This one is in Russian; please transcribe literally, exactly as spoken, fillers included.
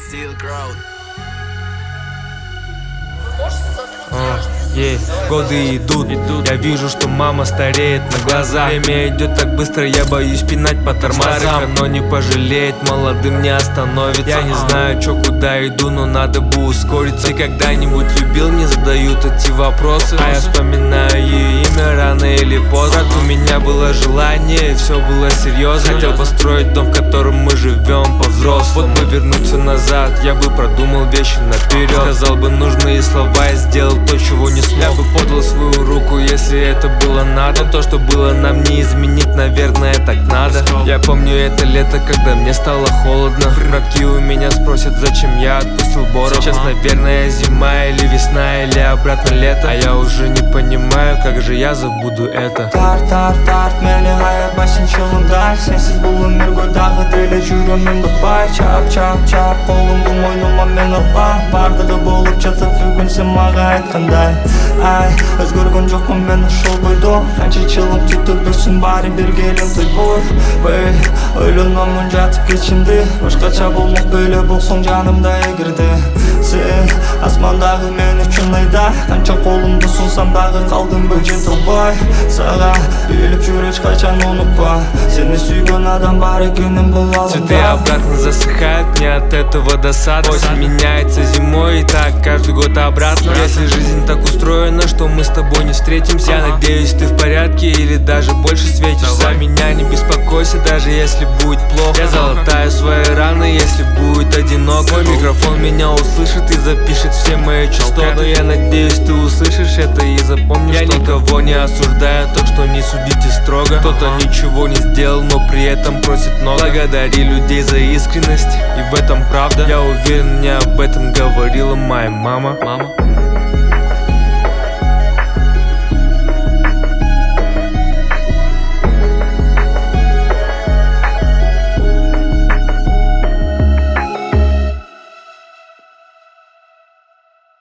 Silk Road. Uh, yeah. Годы идут, идут, я вижу, что мама стареет на глазах. Время идет так быстро, я боюсь пинать по тормозам. Но не пожалеет, молодым не остановится. Я не знаю, чё, куда иду, но надо бы ускориться. Ты когда-нибудь любил, не задают эти вопросы, а я вспоминаю ее имя рано или поздно. У меня было желание, все было серьезно. Хотел построить дом, в котором мы живем по-взрослому. Вот повернуть все назад, я бы продумал вещи наперед. Сказал бы нужные слова и сделал то, чего не смог. Я бы подал свою руку, если это было надо. Но то, что было нам не изменить, наверное, так надо. Я помню это лето, когда мне стало холодно. Братки у меня спросят, зачем я отпустил бороду. Сейчас, наверное, зима или весна, или обратно лето. А я уже не понимаю, как же я забуду это. Тарт, тарт, тарт, мені hayat başın yolunda. Sensiz bu ömür godağı deli жүрөмүн быкпай. Чап, чап, чап, колум бул мойнума мен укпа. Бардыгы болуп жатат бүгүн сен мага айткандай. Ай, өзгөргөн жокмун мен ушул бойдо. Канча жылым түтүлбөсүн баары бир келин тойбой. Бey, ойлономун жатып кечинди. Башкача болмок бөлө болсоң жанымда эгерде. Сен асмандагы мен үчүн айда. Канча колумду сунсам дагы калдым бөжентил бой. Сага билип жүр эч качан унутпа. Сени сүйгөн адам бар экенин бул алдымда. Цветы обратно засыхают, мне от этого досада. Осень меняется зимой и так каждый год обратно. Если жизнь так устроена, что мы с тобой не встретимся, я надеюсь, ты в порядке или даже больше светишь. За меня не беспокойся, даже если будет плохо. Я залатаю свои раны, если будет одинок. Мой микрофон меня услышит и запишет все мои чувства. Но я надеюсь, ты услышишь это и запомнишь, я что никого не осуждаю, так что не судите строго. Кто-то ничего не сделал, но при этом просит много. Благодари людей за искренность, и в этом правда. Я уверен, мне об этом говорила моя мама. Мама.